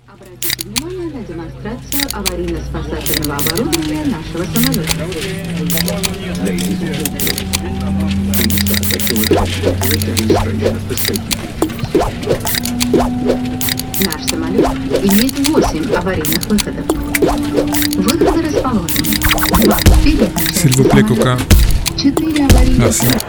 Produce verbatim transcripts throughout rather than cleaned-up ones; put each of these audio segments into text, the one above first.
Обратите внимание на демонстрацию аварийно-спасательного оборудования нашего самолета. Наш самолет имеет восемь аварийных выходов. Выходы расположены два в передней части, четыре аварийных.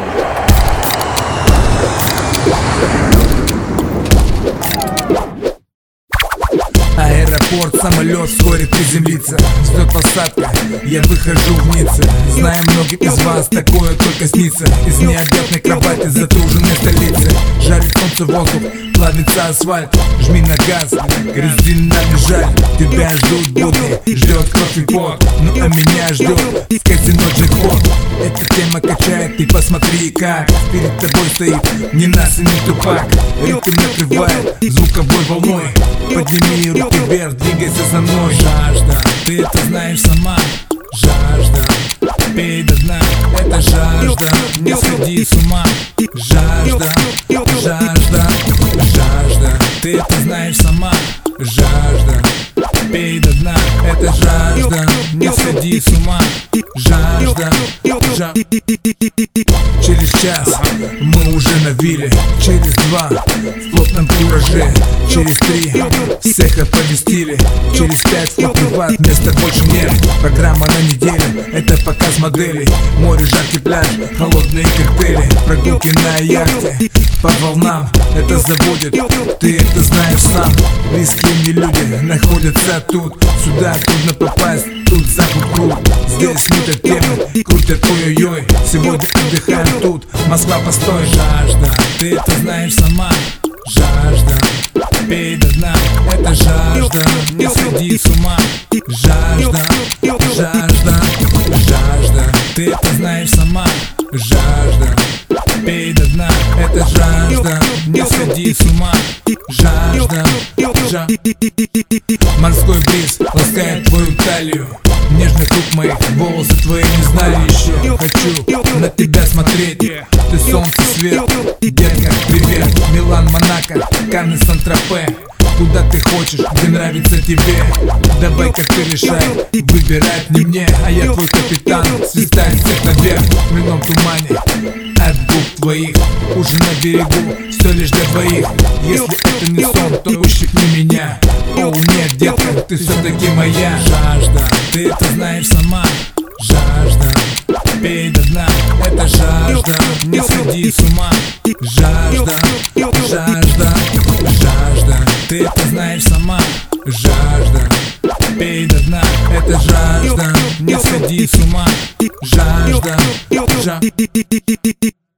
Аэропорт, самолет вскоре приземлится. Ждет посадка, я выхожу в Ницце. Знаю, многим из вас такое только снится. Из необъятной кровати затуженной столицы. Жарит солнце воздух, плавится асфальт. Жми на газ, резина не жаль. Тебя ждут будни, ждет кровь и пот. Ну а меня ждет в казино джекпот. Эта тема качает, ты посмотри как. Перед тобой стоит не нас и не Тупак. Ритм накрывает звуковой волной. Подними руки вверх, двигайся за мной. Жажда, ты это знаешь сама. Жажда, пей до дна, это жажда. Не сходи с ума. Жажда, жажда, жажда, ты это знаешь сама. Жажда, пей до дна, это жажда. Не сходи с ума. Жажда, жажда. Через час мы уже на вилле. Через два в плотном кураже. Через три всех оповестили. Через пять в приват, места больше нет. Программа на неделю, это показ моделей. Море, жаркий пляж, холодные коктейли. Прогулки на яхте по волнам, это заводит, ты это знаешь сам. Близкие люди находятся тут. Сюда трудно попасть, тут запах крут. Здесь мутят темы, крутят ой-ой-ой. Сегодня отдыхаем тут, Москва постой. Жажда, ты это знаешь сама. Жажда, пей до дна, это жажда. Не сходи с ума. Жажда, жажда, жажда, ты это знаешь сама. Жажда, пей до дна, это жажда. Не сходи с ума. Жажда, жажда. Морской бриз ласкает твою талию. Нежный круг моих, волосы твои не знали еще. Хочу на тебя смотреть, ты солнце, свет. Детка, привет, Милан, Монако, Канны, Сан-Тропе. Куда ты хочешь, где нравится тебе. Давай-ка ты решай, выбирать не мне. А я твой капитан, свистает всех наверх. В мыльном тумане от губ твоих. Ужин на берегу, все лишь для двоих. Если это не сон, то ущипни меня. Оу, нет, детка, ты все-таки моя. Жажда, ты это знаешь сама. Жажда, пей до дна, это жажда. Не сходи с ума. Жажда, жажда, жажда, ты это знаешь сама. Жажда, пей до дна, это жажда. Не сходи с ума. Жажда, жажда.